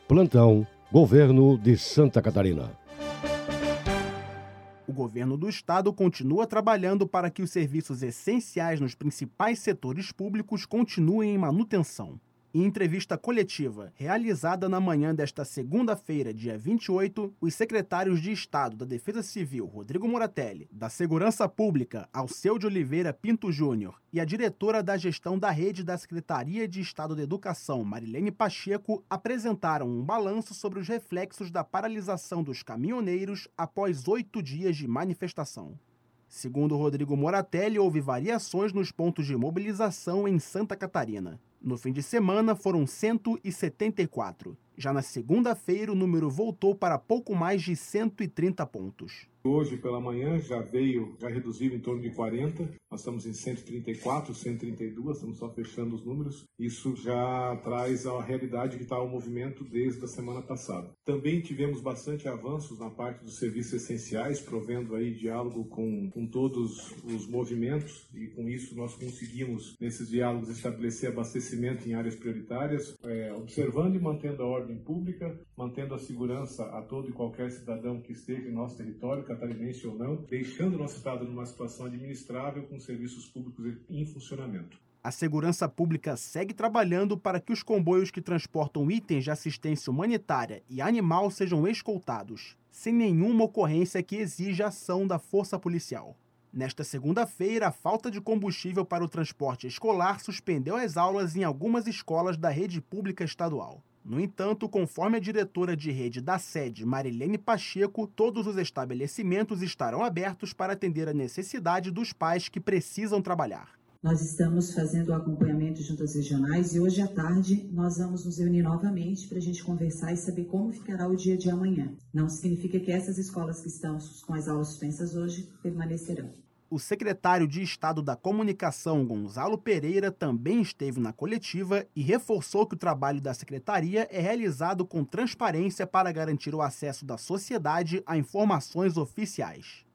Plantão Governo de Santa Catarina. O governo do estado continua trabalhando para que os serviços essenciais nos principais setores públicos continuem em manutenção. Em entrevista coletiva realizada na manhã desta segunda-feira, dia 28, os secretários de Estado da Defesa Civil, Rodrigo Moratelli, da Segurança Pública, Alceu de Oliveira Pinto Júnior, e a diretora da Gestão da Rede da Secretaria de Estado da Educação, Marilene Pacheco, apresentaram um balanço sobre os reflexos da paralisação dos caminhoneiros após 8 dias de manifestação. Segundo Rodrigo Moratelli, houve variações nos pontos de mobilização em Santa Catarina. No fim de semana, foram 174. Já na segunda-feira, o número voltou para pouco mais de 130 pontos. Hoje pela manhã já reduziu em torno de 40, nós estamos em 134, 132, estamos só fechando os números. Isso já traz a realidade que está o movimento desde a semana passada. Também tivemos bastante avanços na parte dos serviços essenciais, provendo aí diálogo com todos os movimentos, e com isso nós conseguimos, nesses diálogos, estabelecer abastecimento em áreas prioritárias, observando e mantendo a ordem pública, mantendo a segurança a todo e qualquer cidadão que esteja em nosso território, catarinense ou não, deixando o nosso estado numa situação administrável com serviços públicos em funcionamento. A segurança pública segue trabalhando para que os comboios que transportam itens de assistência humanitária e animal sejam escoltados, sem nenhuma ocorrência que exija ação da força policial. Nesta segunda-feira, a falta de combustível para o transporte escolar suspendeu as aulas em algumas escolas da rede pública estadual. No entanto, conforme a diretora de rede da sede, Marilene Pacheco, todos os estabelecimentos estarão abertos para atender a necessidade dos pais que precisam trabalhar. Nós estamos fazendo o acompanhamento de juntas regionais e hoje à tarde nós vamos nos reunir novamente para a gente conversar e saber como ficará o dia de amanhã. Não significa que essas escolas que estão com as aulas suspensas hoje permanecerão. O secretário de Estado da Comunicação, Gonzalo Pereira, também esteve na coletiva e reforçou que o trabalho da secretaria é realizado com transparência para garantir o acesso da sociedade a informações oficiais.